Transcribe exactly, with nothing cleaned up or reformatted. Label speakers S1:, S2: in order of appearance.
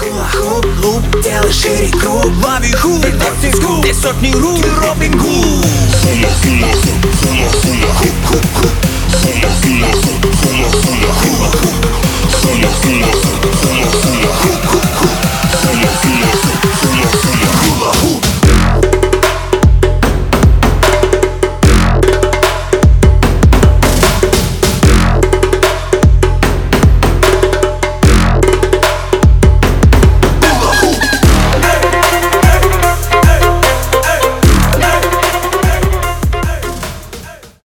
S1: Хула-хуп, луп, делай шире круг. Лови хуй, ты сотни рук, ты Робин Гуд. Хула-хула-хуп, хула-хула-хуп, хуп-хуп.